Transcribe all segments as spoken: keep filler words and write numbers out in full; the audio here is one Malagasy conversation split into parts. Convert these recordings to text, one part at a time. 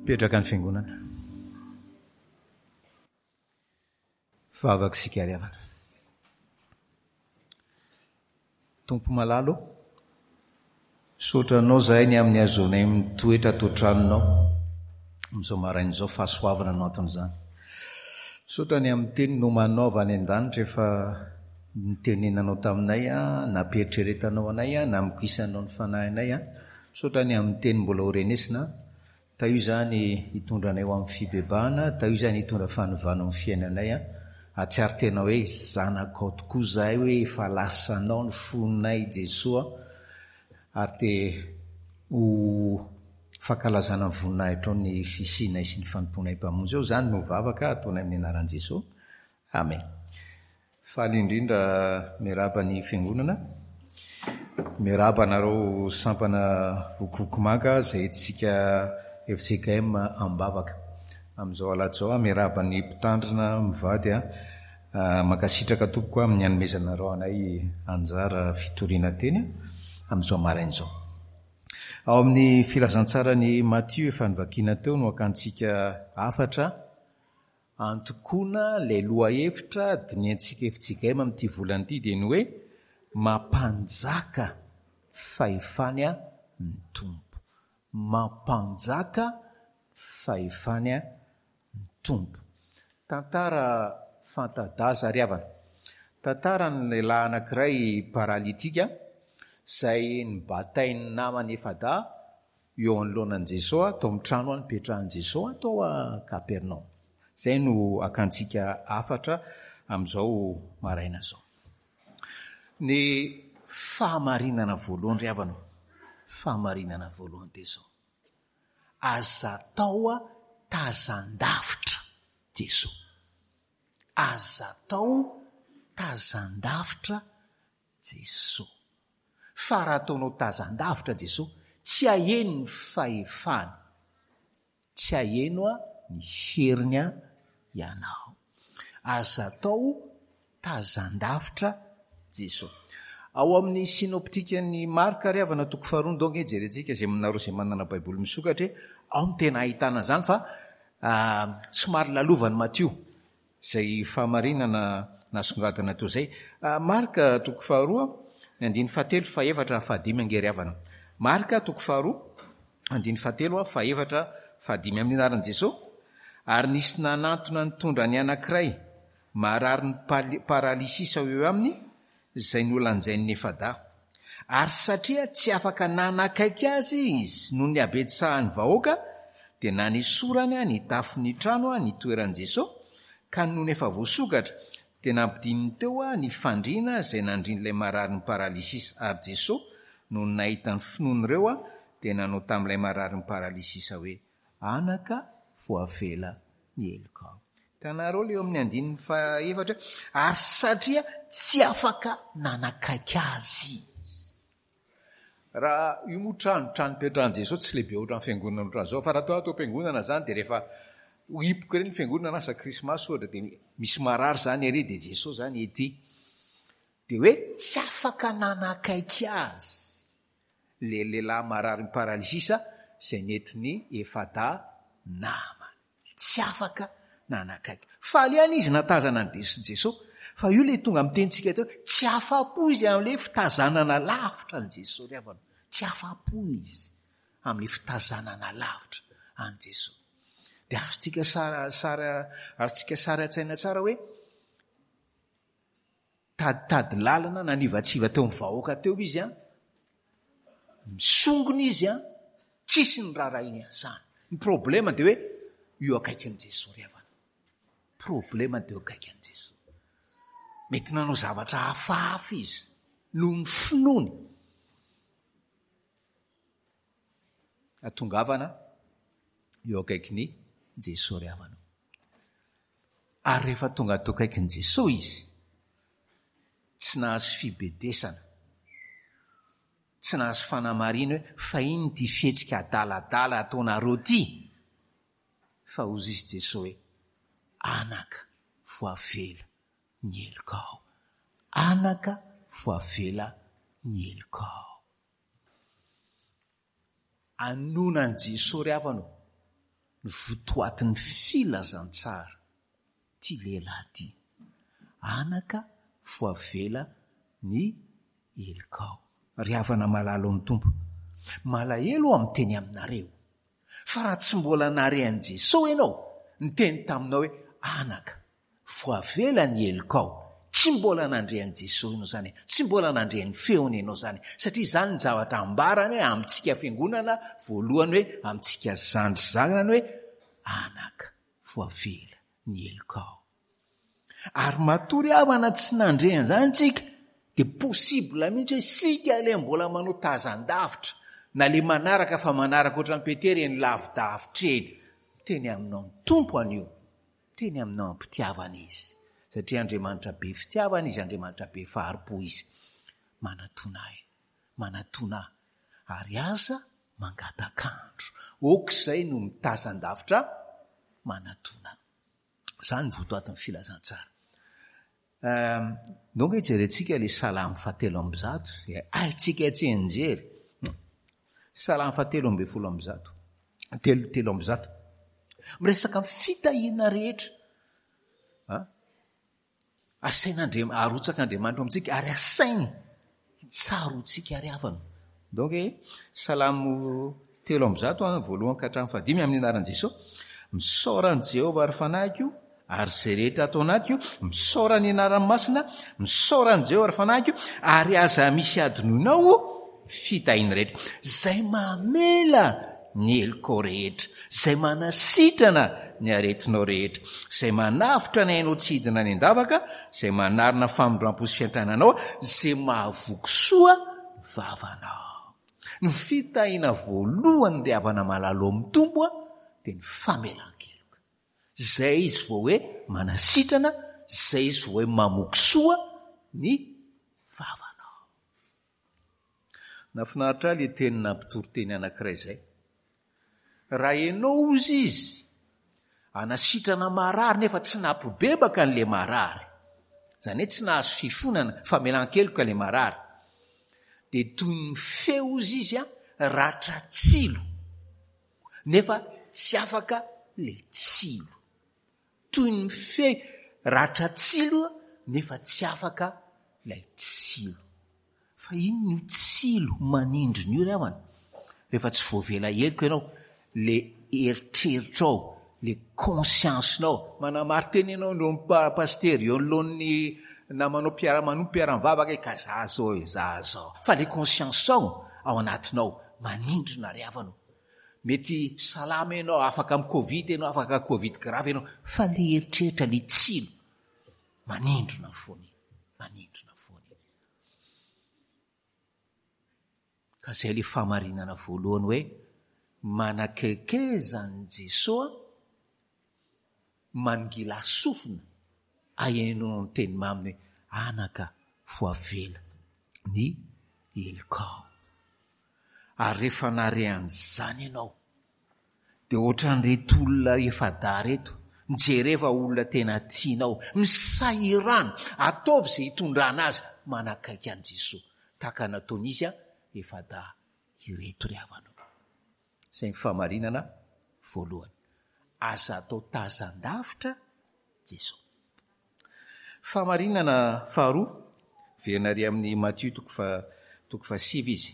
Petraka ny fiangonana. Vavaka sikariavana. Tompo malalo, sotranao zahay ny amin'ny azonay mitoetra toatranonao, amin'izao marain'izao fahasoavana no aton'izany. Sotrany amin'ny teny no manaova any an-danitra efa nitenenanao taminay, na peritreretanao anay, na mikisanao ny fanahinay. Sotrany amin'ny teny mbola ho renesina, ta io zany hitondranay ho amin'ny fibebahana, ta io zany hitondra fanovana amin'ny fiainanay. Atsiary tena hoe zanakao tokoa zahay, hoe efa lasanao ny fononay Jesoa, ary te ho fankalazana ny voninahitra ny fisinay sy ny fanomponay mpamonjy eo. Zany no vavaka ataonay amin'ny anaran'i Jesoa. Amen. Faly indrindra miaraba ny fiangonana, miaraba nareo sampana vokovokomanga izay etsika F C K M ambavaka. Amin'izao alatsao miaraba ny mpitandrina mivady makasitraka tompoko amin'ny hanomezanareo anay anjara fitoriana teny amin'izao marain'izao. Ao amin'ny filazantsara ny Matthieu efa nivakiana teo no akantsika afatra antokoana ilay lohahevitra diniantsika F C K M amin'ity volan'ity dia ny hoe mampanjaka fahefany ny tompo. Mampanjaka fahefany ny tompo. Tantara fantadaza riavana. Tantara ny lehilahy anankiray paralitika izay nibatainy namany efada eo anoloanan'i Jesoa, tao amin'ny trano any petrahan'i Jesoa tao a Kapernaum. Izay no akantsika afatra amin'izao maraina zao. Ny fahamarinana voalohany riavana, fahamarinana voalohany dia zao: aza tao tazandavitra Jesoa. Aza tao tazandavitra Jesoa. Fa raha ataonao tazandavitra Jesoa, tsy aheno ny fahefany, tsy aheno ny heriny ianao. Aza tao tazandavitra Jesoa. Ao amin'ny sinoptikan'ny Marka riavana toko faharoa donge jerentsika izay aminareo izay manana baiboly misokatra, ao ny tena ahitana zany fa uh, somary lalovan'ny Matthieu izay fahamarinana nasongadina teo zay. Uh, Marka toko faharoa andiny fahatelo fahaefatra fahadimy angeriavana. Marka toko faharoa andiny fahatelo fahaefatra fahadimy amin'ny anaran'i Jesoa. Ary nisy nanantona nitondra ny anankiray marary ny paralisisa eo aminy, izay nolanjain'ny efada. Ary satria tsy afaka nanakaiky azy izy noho ny abetsahan'ny vahoaka, dia nanisorany ny tafon'ny trano ny toeran'i Jesoa, ka noho ny efa voasokatra dia nampidininy teo ny fandriana izay nandrin'ilay marary ny paralisisa. Ary Jesoa noho ny nahita ny finoan'ireo dia nanao tamin'ilay marary ny paralisisa hoe: anaka, voafela ny elokao. Tanareo leo amin'ny andininy fahaefatra, ary satria tsy afaka nanakaiky azy. Raha io moa trano trano petrahan'i Jesoa tsy lehibe ohatran'ny fiangonana ohatran' zao, fa raha atao atao fiangonana zany dia rehefa hipoka ireny fiangonana asa krismasy ohatra dia misy marary zany ery dia Jesoa zany ety. Dia hoe tsy afaka nanakaiky azy le lehilahy marary ny paralisisa izay netiny efada namany. Tsy afaka nanakaiky. Faly ihany izy natazana ny Jesoa, fa io le tonga amin'ny tenitsika teo, tsy afa-po izy amin'ilay fitazanana lavitra ny Jesoa riavana. Tsy afa-po izy amin'ilay fitazanana lavitra any Jesoa. Dia azontsika sara sara azontsika sara tsaina tsara hoe taditady lalana nanivatsiva teo amin'ny vahoaka teo izy a, misongona izy a, tsisy ny rarainy an'izany. Ny problema dia hoe io akaiky ny Jesoa riavana. Problema dia io akaiky ny Jesoa. Mety nanao zavatra hafahafa izy noho ny finoany. Atongavana eo akaiky ny Jesoa riavana. Ary rehefa tonga teo akaiky ny Jesoa izy, tsy nahazo fibedesana, tsy nahazo fanamarina hoe fa iny ty fihetsika adaladala ataonareo ty, fa ozy izy Jesoa hoe: anaka, voafela ny elokao. Anaka, voafela ny elokao. Anonan'i Jesoa riavana ny votoatin'ny filazantsara ty lehilahy ty, anaka voavela ny Elikao. Ry havana malalo ny tompo, malahelo amin'ny teny aminareo, fa raha tsy mbola narehan'i Jesosy ianao, ny teny taminao hoe anaka voavela ny Elikao, tsy mbola nandrehan'i Jesosy ianao zany, tsy mbola nandrehan'ny feony ianao zany, satria zany ny zavatra ambarany hoe amintsika fiangonana voalohany hoe amintsika zandry zanany hoe anaka voavela ny Elikao. Ary matory havana tsy nandrehany zany tsika, dia possible mihitsy hoe sika le mbola manao tazan-davitra, na le manaraka fa manaraka oatra ny Petera eny lavidavitra eny. Teny aminao ny tompo anio, teny aminao ampitiavana izy, satria Andriamanitra be fitiavana izy, Andriamanitra be faharipo izy. Manatona ahy, manatona ahy, ary aza mangatakandro, okizay no mitazan-davitra manatona. Zany votoatin'ny filazantsara. Um, donc hijerentsika le salamy fahatelo amby zato, aitsika tsy enjery. Salamy fahatelo amby folo amby zato, telo telo amby zato. Miresaka fitahiana rehetra. Ha? Asain'Andriamanitra, arotsaka Andriamanitra amintsika, ary asainy tsarotsika ary havana. Donc salamo telo amby zato, voalohany ka hatramin'ny fahadimy amin'ny anaran'i Jesosy. Misaoran'i Jehovah ary fanahiko, ary zay rehetra atao anatiko, misaorany anarany masina, misaorany Jehovah ary fanahiko, ary aza misy adinoinao fitahiana rehetra. Zay mamela ny Elikao rehetra, zay manasitrana ny aretinao rehetra, zay manavitra ny ainao tsy hidina ny andavaka, zay manarina famondram-po sy fiantananao, zay mahavoky soa vavanao. Ny fitahiana voalohany ry havana malalo amin'ny tompo dia ny famelan-keloka. Zay izy vao hoe manasitrana, zay izy vao hoe mamoky soa ny vavanao. Nafinaritra le tenina mpitoroteny anankiray zay. Raha ianao izy izy anasitrana marary nefa tsy nampibebaka n'le marary, zany hoe tsy nahazo fifonana, famelan-keloka le marary, dia toy ny feo izy izy a ratra tsilo, nefa tsy afaka le tsilo. Toy ny feo ratra tsilo nefa tsy afaka le tsilo. Fa ino ny tsilo manindriny io ry havana? Rehefa tsy voavela heloka ianao, le eritreritrao, le conscience-nao, manamary teny ianao no paster eo anoloan'ny namanao mpiara-manompo mpiara-mivavaka ka za zao e, za zao. Fa le conscience-ao ao anatinao manindrina ry havana. Mety salama ianao, afaka amin'ny Covid ianao, afaka Covid grave ianao, fa le eritreritra, le tsilo manindrina foana, manindrina foana. Ka zay le famarinana voalohany hoe manakekezan'i Jesosy mangila sofina ahenao ny teny maminy hoe anaka voavela ny Elikao. Ary rehefa narehan'izany ianao, dia ohatran'ireto olona efa da reto, mijereva olona tena tianao, misahirana, ataovy izay hitondrana azy, manakaiky an'i Jesosy. Tahaka nataon'izy a efa da ireto ry havana. Izay ny famarinana voalohany. Aza atao tazan-davitra Jesosy. Famarinana faharoa, venary amin'ny Matthieu toko fa toko fa sivy izy.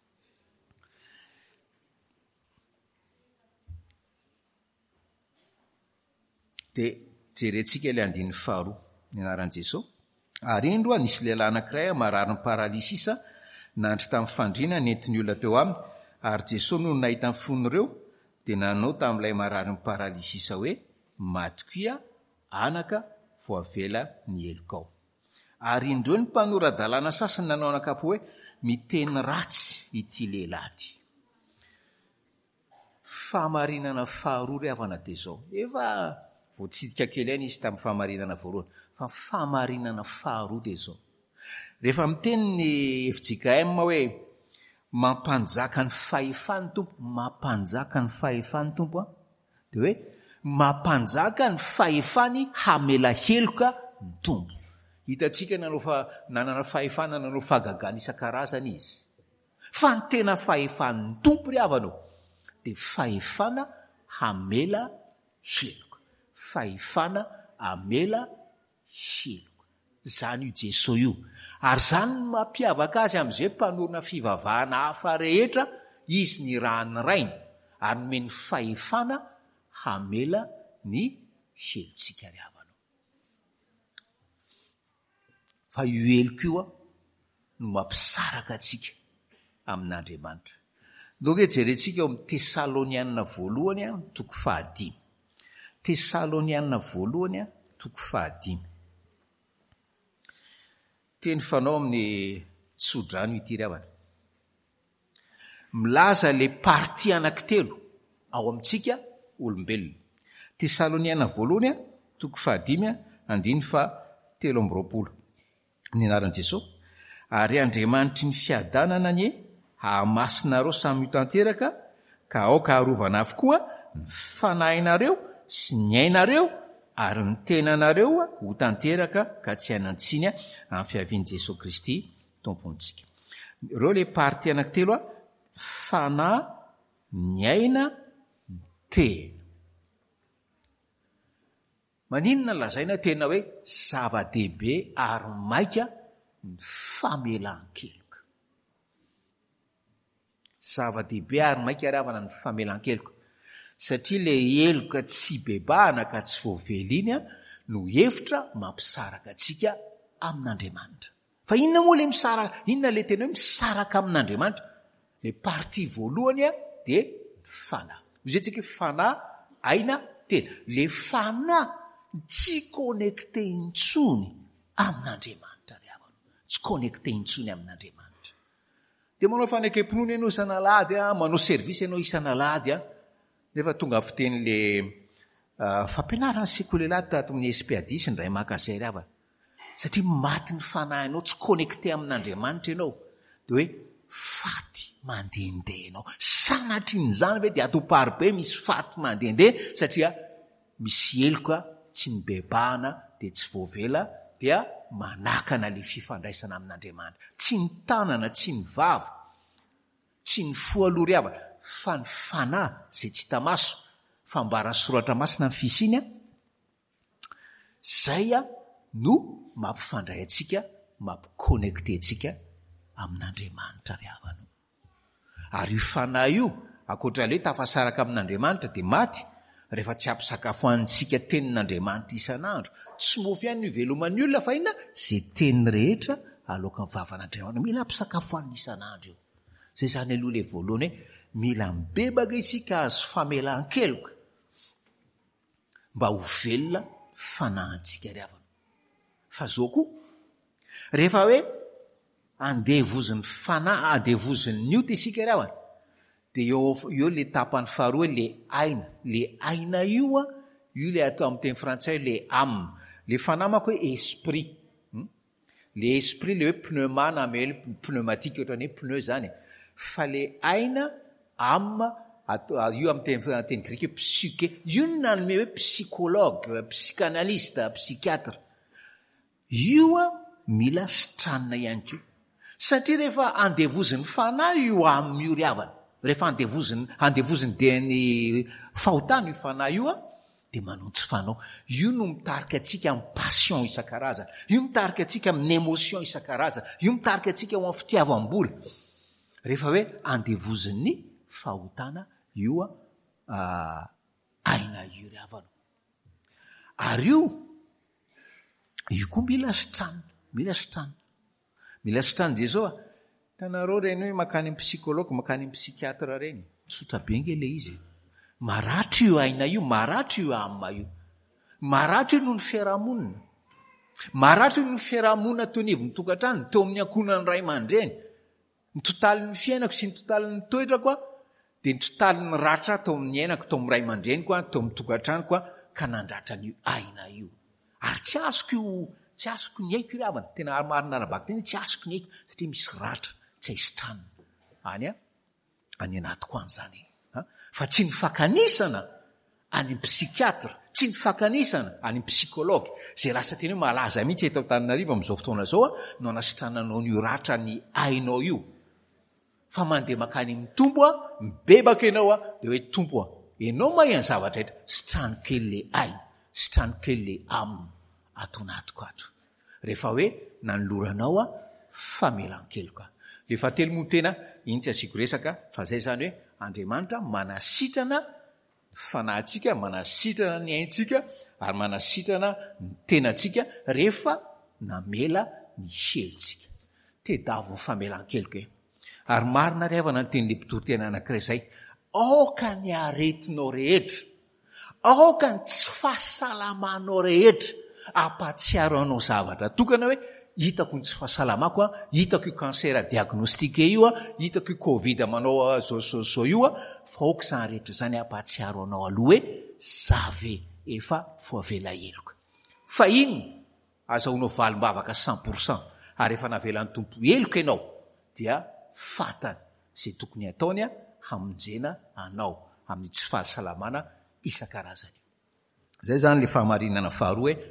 Dia jerentsika ilay andin'ny faharoa ny anaran'i Jesosy. Ary indroa nisy lehilahy anankiray marary ny paralysisa, nandry tamin'ny fandriana nentiny olona teo aminy, ary Jesosy no nahita ny fon'ireo dia nanao tamin'ilay marary ny paralysisa hoe matikoia anaka voavela ny Elikao. Ary indreo ny mpanoran-dalàna sasany nanao anakapo hoe miteny ratsy ity lehilahy ity. Famarinana faharoa ry havana dia zao. Efa voatsidika kely ihany izy tamin'ny famarinana voalohany, fa famarinana faharoa dia zao. Rehefa miteny ny F J K M hoe mampanjaka ny fahefany tompo, mampanjaka ny fahefany tompo a, dia hoe mampanjaka ny fahefany hamela heloka ny tompo. Hitantsika nanao fa nanana fahefana, nanao fahagagana isan-karazany izy. Fa ny tena fahefan'ny tompo ry havanao dia fahefana hamela heloka. Fahefana hamela heloka. Zany io Jesosy io. Ary zany no mampiavaka azy am'izay mpanorona fivavahana hafa rehetra, izy ny rahany rainy, ary nomeny fahefana hamela ny helotsika ry havana. Fa io heloka io a no mampisaraka atsika amin'Andriamanitra. Doka jerentsika eo amin'ny Tesalonianina voalohany a toko fahadimy. Tesalonianina voalohany a toko fahadimy. Teny fanao amin'ny sodrano ity ry havana. Milaza le parti anankitelo ao amintsika olombelona. Tesalonianina voalohany a toko fahadimy a andiny fa telo amby roapolo. Ny anaran'i Jesosy. Ary Andriamanitry ny fiadanana ny hahamasinareo samy tanteraka, ka aoka harovana avokoa ny fanahinareo sy ny ainareo ary ny tenanareo ho tanteraka ka tsy hanantsinya amin'ny fiavian'i Jesosy Kristy tompontsika. Ireo le parti anankitelo a, fanahy, ny aina, ny tena. Maninona ny lazaina tena hoe zava-dehibe ary maika ny famelan-keloka. Zava-dehibe ary maika ry havana ny famelan-keloka. Satria le heloka tsy bebahana ka tsy voaveliny a no hevitra mampisaraka atsika amin'Andriamanitra. Fa inona moa le misaraka, inona le tena hoe misaraka amin'Andriamanitra? Le parti voalohany a dia fanahy. Izentsika fanahy, aina, tena. Le fanahy tsy connecté intsony amin'Andriamanitra ry havana. Tsy connecté intsony amin'Andriamanitra. Dia manao fanekam-pinoana ianao isan'alahady a, manao service ianao isan'alahady a, nefa tonga fiteny'le uh, fampianarana sekolehilahy tato amin'ny S P A dix ny ray makazay ry havana. Satria maty ny fanahinao, tsy connecté amin'Andriamanitra ianao. Dia hoe faty mandehandeha ianao. Sanatrin'izany ve dia ato paribe misy faty mandehandeha satria misy heloka tsy ny bebahana dia tsy voavela dia manakana le fifandraisana amin'Andriamanitra. Tsy ny tanana, tsy ny vava, tsy ny fo aloha ry havana, fa ny fanahy izay tsy hita maso, fambarana soratra masina ny fisiny a, zay a no mampifandray antsika, mampiconnecté antsika amin'Andriamanitra ry havana. Ary io fanahy io, ankoatran'ilay tafasaraka amin'Andriamanitra dia maty, rehefa tsy ampisakafoantsika tenin'Andriamanitra isan'andro, tsy mofy ihany ny iveloman'ny olona fa inona? Izay teny rehetra alohan'ny vavan'Andriamanitra. Mila ampisakafoan'ny isan'andro io. Zay zany aloha ilay voalohany hoe mila mibebaka isika azo famelan-keloka mba ho velona fanahintsika ry havana. Fa zao koa, rehefa hoe andevozin'ny fanahy, andevozin'ny nioty isika ry havana, dia eo eo le tapany faharoa le aina. Le aina io a, io le atao amin'ny teny frantsay le âme. Le fanahy manko hoe esprit. Hmm? Le esprit le hoe pneuma na mele pneumatique ohatrany hoe pneu zany. Fa le aina, âme, io amin'ny teny, teny grika hoe psyché. Io no nanome hoe psychologue, psychanalyste, psychiatre. Io a mila sitranina ihany koa. Satria rehefa andevozin'ny fanahy io âme io ry havana, rehefa andevoziny andevoziny dia ny fahotana io fanahy io a, dia manontsy fanao. Io no mitarika atsika amin'ny passion isan-karazana. Io mitarika atsika amin'ny émotion isan-karazana. Io mitarika atsika ao amin'ny fitiavam-bola. Rehefa hoe andevoziny fahotana io a uh, aina io ry havana. Ary io, io koa mila sitrana, mila sitrana. Mila sitrana Jesosy a. Tanareo reny hoe makany amin'ny psychologue, makany amin'ny psychiatre reny. Tsotra be nge le izy. Maratra io aina io, maratra io âme io. Maratra io noho ny fiarahamonina. Maratra io noho ny fiarahamonina teo anivon'ny tokantrano, teo amin'ny ankohonan'ny ray aman-dreny. Ny totalin'ny fiainako sy ny totalin'ny toetrako a, dia ny totalin'ny ratra teo amin'ny ainako, teo amin'ny ray aman-dreniko a, teo amin'ny tokantranoko a, ka nandratra n'io aina io. Ary tsy azoko io, tsy azoko ny aiko io ry havana. Tena marina arabaka tena tsy azoko ny aiko satria misy ratra tsy haisitrana. Any a, any anatiko an'izany. Fa tsy ny fakanisana any psychiatre, tsy ny fakanisana any psychologue. Zay lasa tena hoe malaza mihitsy eto Antananarivo amin'izao fotoana zao a, no anasitrananao n'io ratra ny ainao io. Fa mandeha makany amin'ny tombo a, mibebaka ianao a, dia hoe tombo a, ianao mahay ny zavatra etra sitrano kely le aina sitrano kely le aminy atonatiko ato rehefa hoe nanoloranao a famelan-kely koa le fahatelo moa tena iny tsy asiako resaka fa zay zany hoe Andriamanitra manasitrana fanahintsika manasitrana ny aintsika ary manasitrana ny tenantsika rehefa namela ny helontsika tedavo ny famelan-keloka e ary marina ry havana ny teny le mpitorotena anankiray zay aoka ny aretinao rehetra aoka ny tsy fahasalamanao rehetra ampatsiaro anao zavatra tokana hoe hitako ny tsy fahasalamako a hitako io kansera diagnostika io a hitako io covid manao zaozao io a fa aoka zany rehetra zany ampatsiaro anao aloha hoe zave efa foavela heloka fa iny azahoanao valim-bavaka cent pourcent ary efa navelan'ny tompo heloka ianao dia fatany zay tokony ataony a hamonjena anao amin'ny tsy fahasalamana isan-karazany zay zany le fahamarinana faharoa hoe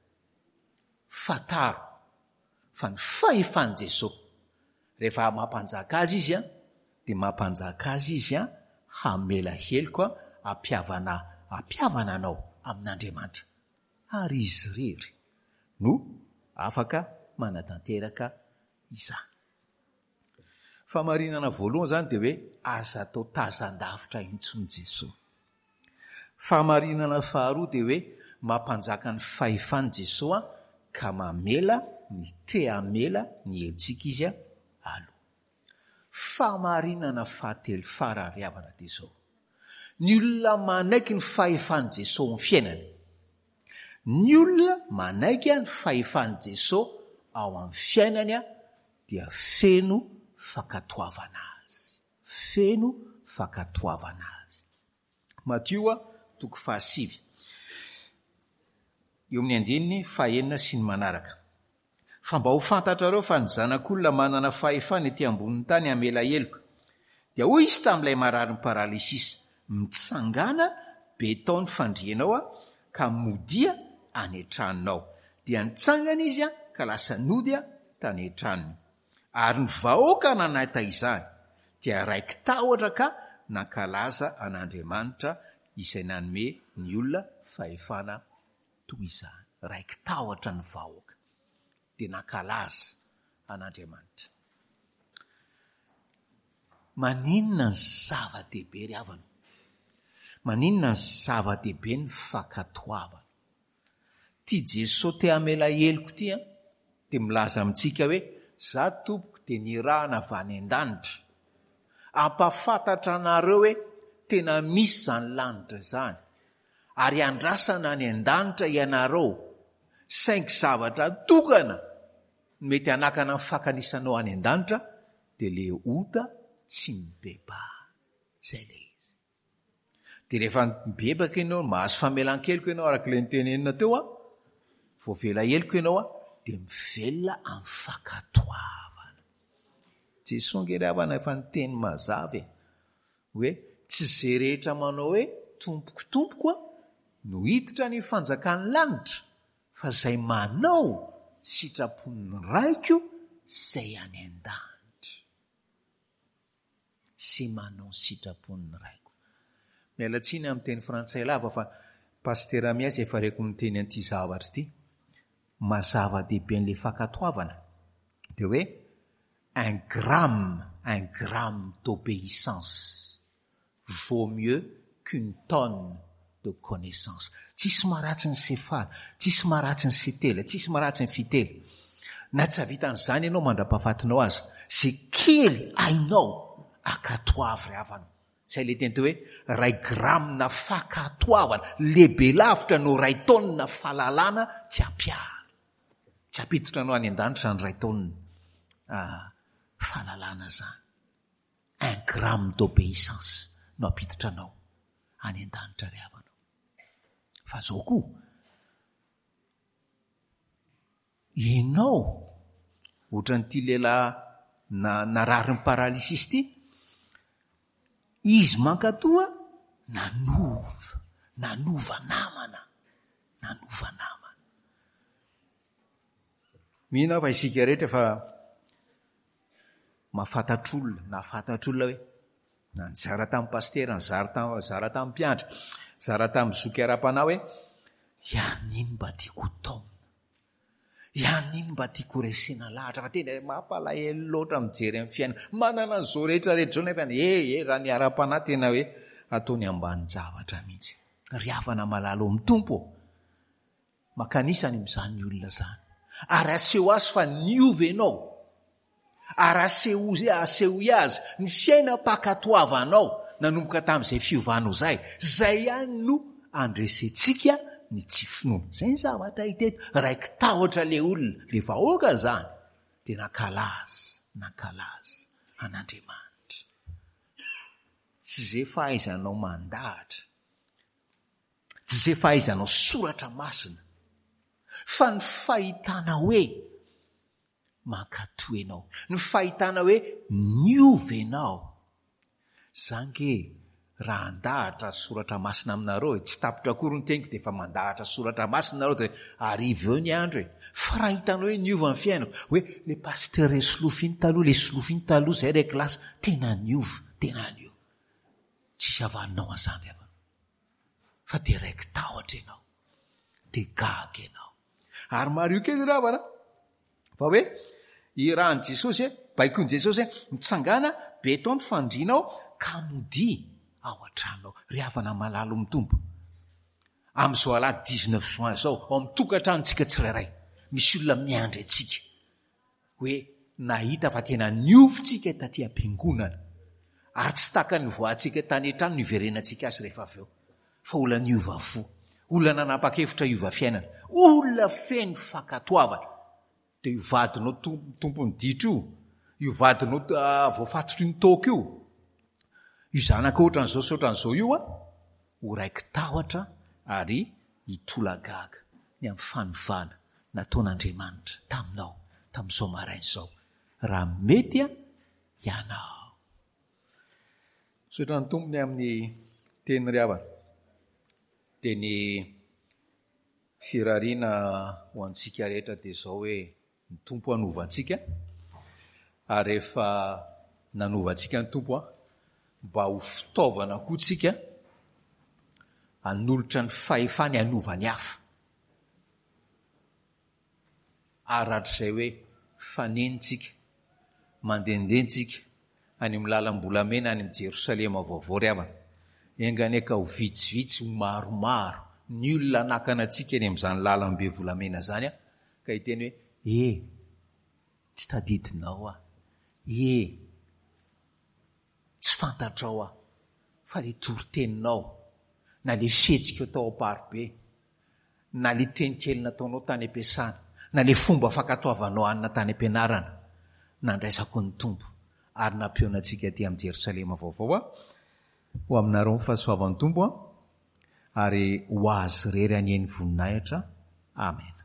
fataro fa ny fahefan'i Jesosy rehefa mampanjaka azy izy a dia mampanjaka azy izy a hamela heloka ampiavana ampiavana anao amin'Andriamanitra ary izy rery no afaka manatanteraka izany. Fahamarinana voalohany zany dia hoe aza atao tazan-davitra intsony Jesosy. Fahamarinana faharoa dia hoe mampanjaka ny fahefany Jesosy a ka mamela ny te amela ny helontsika izy a aloha. Fahamarinana fahatelo farany havana dia zao. Ny olona manaiky ny fahefany Jesosy ny fiainany. Ny olona manaiky ny fahefany Jesosy ao amin'ny fiainany a dia feno fakatoavana azy. Feno fakatoavana azy. Matio a toko fahasivy. Eo amin'ny andininy fahaenina sy ny manaraka. Fa mba ho fantatrareo fa ny zanak'olona manana fahefany ety ambonin'ny tany amela heloka. Dia hoy izy tamin'ilay marary ny paralysisy, mitsangana be taony fandrianao a ka modia any an-tranonao. Dia nitsangana izy a ka lasa nody a tany an-tranony. Ary ny vahoaka nanata izany dia raiky tahotra ka nankalaza an'Andriamanitra izay nanome ny olona fahefana toy izany. Raiky tahotra ny vahoaka dia nankalaza an'Andriamanitra. Maninona ny zava-dehibe ry havana? Maninona ny zava-dehibe ny fakatoavana? Ty Jesosy te hamela heloko ty a dia milaza amintsika hoe za tompoko dia nirahana avy any an-danitra ampafantatra anareo hoe tena misy zany lanitra zany ary andrasana any an-danitra ianareo saingy zavatra tokana mety hanakana ny fakanisanao any an-danitra dia le ota tsy mibebahana. Zay le izy. Dia rehefa mibebaka ianao mahazo famelan-keloka ianao arak'ilay nitenenina teo a voavela heloka ianao a dia mivelona amin'ny fakatoavana. Jesosy ngery havana efa niteny mazava hoe tsy zay rehetra manao hoe tompoko tompoko a no hiditra ny fanjakany lanitra fa zay manao sitrapon'ny raiko zay any an-danitra. Sy manao sitrapon'ny raiko. Mialatsiny amin'ny teny frantsay lava fa pastera miasy efa reko niteny an'ity zavatra ity. Mazava dehibe an'ilay fakatoavana dia hoe un gramme un gramme d'obéissance vaut mieux qu'une tonne de connaissance. Tsisy maratsy ny sefaly, tsisy maratsy ny setela, tsisy maratsy ny fitela. Na tsy havitan'izany ianao mandra-pahafatinao azy, zay kely ainao akatoavy ry havana. Zay le teny teo hoe ray gramina fakatoavana, lehibe lavitra no ray taonina fahalalana tsy ampiary. Tsy apiditra anao any an-danitra ny ray taonina ah, fahalalana zany. Un gramme d'obéissance no apiditra anao any an-danitra ry havana. Fa zao koa, ianao ohatran'ity lehilahy na narary ny paralysisy ity, izy mankatoa nanova, nanova namana, nanova namana. Mihina fa isika rehetra fa mahafatatr'olona, na fatatr'olona hoe na nyzara tamin'ny pastera ny zara tamin'ny mpiandra zara tamin'ny zoky ara-pana hoe ian'iny mba tiako taona ian'iny mba tiako resena lahatra fa tena mampalahelo loatra mijery amin'ny fiainana manana n'izao rehetra rehetra zao nefa e e raha ny ara-panahy tena hoe ataony ambany javatra mihitsy ry havana malalo amin'ny tompo makanisany mizany ny olona zany ary aseho azy fa niova ianao ary aseho aseho azy ny fiaina pakatoavanao nanomboka tamin'izay fiovanao zay zay ihany no andresentsika ny tsy finoana zay ny zavatra hiteto raiky tahotra le olona le vahoaka zany dia nakalazy nakalazy an'Andriamanitra tsy zay fahaizanao mandahatra tsy zay fahaizanao soratra masina fa ny fahitana hoe mankatoy ianao ny fahitana hoe niova ianao zange raha andahatra soratra masina aminareo tsy tapitra akory ny teniko dia efa mandahatra soratra masina nareo dia ariva eo ny andro e fa raha hitanao hoe niova ny fiainako hoe le pasteur e solofiny taloha le solofiny taloha zay re klasy tena niova tena niova tsisy avaninao an'izany avana fa dia raiky tahotra ianao dia gaga ianao ary maro io kely ravana fa hoe i rahan'i Jesosy e baikony Jesosy e mitsangana beto ny fandrianao ka mody ao an-tranonao ry havana malalo mitombo amin'izao alahady dix-neuf juin zao ao amin'ny tokantranontsika tsirairay misy olona miandry antsika hoe nahita fa tena niovintsika taty am-piangonana ary tsy taka ny voantsika tany an-trano no iverenantsika azy rehefa avy eo fa olona niova fo olona nanapa-kevitra iova fiainana olona feno fakatoavana dia io vadinao tompony ditra io io vadinao voafatotry ny taoka io io zanaka ohatran'izao sy ohatran'izao io a ho raiky tahotra ary hitolagaga ny amin'ny fanovana nataon'Andriamanitra taminao tamin'izao marain'izao raha mety a ianao sotra ny tompony amin'ny teny ry havana dia ny firariana ho antsika rehetra dia izao hoe ny tompo hanovantsika ary rehefa nanovantsika ny tompo a mba ho fitaovana koa tsika hanolotra ny fahefany hanovany hafa ary rahatr'izay hoe fanenitsika mandendentsika any amin'ny lalam-bolamena any amin'ny Jerosalema vaovao ry havana engany eka ho vitsivitsy ho maromaro ny olona nakana antsika eny amin'izany lalam-be volamena zany a ka hiteny hoe e tsy tadidinao a e tsy fantatrao a fa le toriteninao na le fihetsika tao am-parobe na le teny kely nataonao tany am-piasana na le fomba fakatoavanao anina tany am-pianarana nandraisako ny tompo ary nampeonantsika aty amin'ny Jerosalema vaovao a ho aminareo ny fahasoavan'ny tompo a ary ho azy rery any eny voninahitra amen.